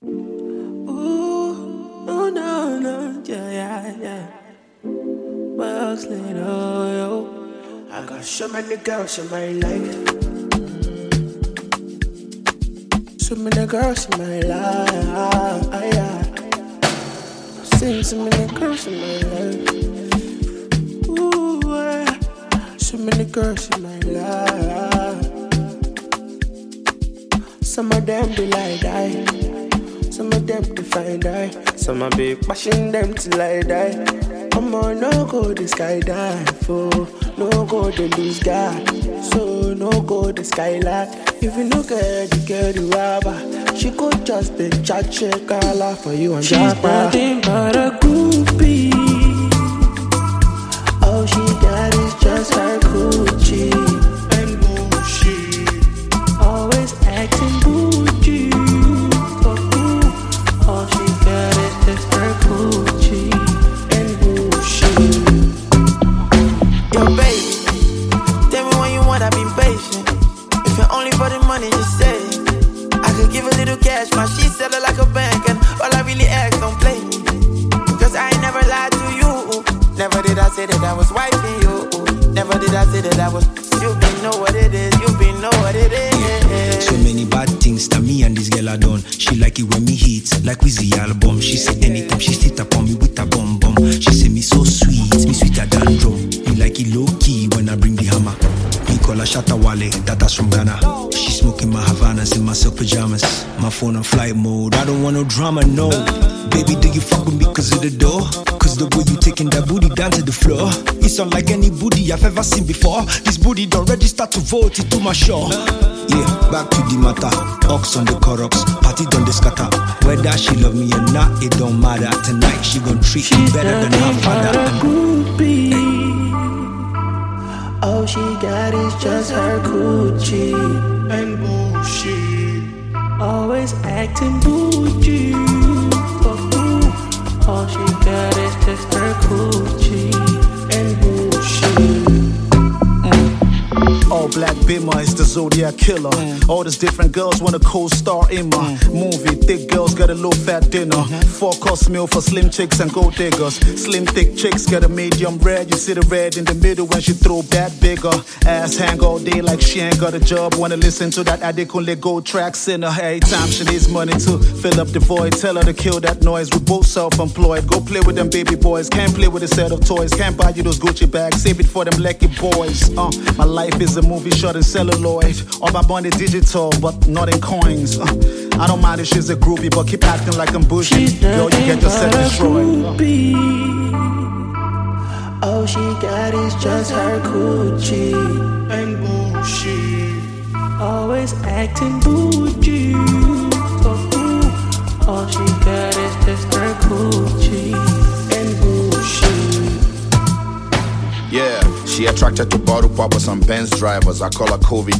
Ooh, oh no, yeah. Bugs later, yo. I got so many girls in my life. So many girls in my life. I've seen so many girls in my life. Ooh, so many girls in my life. Some of them be like die. Some of them be fine die. Some of be bashing them till I die. I'm on no go the skydive, oh. No go the lose God. So no go the skylight. If you look at the girl the robber, she could just be chat check all out for you and she's nothing but a groupie. All she got is just her coochie and bullshit. Always acting bougie. For who? All she got is just her coochie and bullshit. Yo, baby, tell me when you want, I've been patient. If you're only for the money, just say it. I could give a little cash, my she sell it like a bank, and all I really ask, don't play me. Cause I ain't never lied to you. Never did I say that I was wifing you. Never did I say that I was. You been know what it is, you been know what it is. Yeah. So many bad things that me and this girl are done. She like it when me hit, like Wizzy album. She say anytime she sit upon me with a bum bum. She say me so sweet, me sweeter than drum. Me like it low key when I bring the hammer. Me call her Shatta Wale, that's from Ghana. She smoking my Havanas in my silk pajamas. My phone on flight mode, I don't want no drama, no. Baby, do you fuck with me cause of the door? Cause the way you taking that booty down to the floor, it's unlike any booty I've ever seen before. This booty don't register to vote it to my show. Yeah, back to the matter. Ox on the Corox, party done the scatter. Whether she love me or not, it don't matter. Tonight she gon' treat me better than her father. All she got is just her coochie and bullshit. Always acting bougie. For who? All she got is just her coochie and bullshit. All black Bimmer is the Zodiac killer. All these different girls want a co-star in my movie. Thick girls get a low fat dinner. 4-course meal for slim chicks and gold diggers. Slim thick chicks get a medium rare. You see the red in the middle when she throw that bigger. Ass hang all day like she ain't got a job. Wanna listen to that Adekunle Gold tracks in her. Every time she needs money to fill up the void. Tell her to kill that noise. We both self-employed. Go play with them baby boys. Can't play with a set of toys. Can't buy you those Gucci bags. Save it for them lucky boys. My life is a movie shot in celluloid. All my money digital, but not in coins. I don't mind if she's a groupie, but keep acting like I'm bougie. Girl, you get yourself destroyed. All she got is just her coochie and bullshit. Always acting bougie. For who? All she got is just her coochie and bullshit. Yeah, she attracted to bottle poppers and Benz drivers. I call her COVID.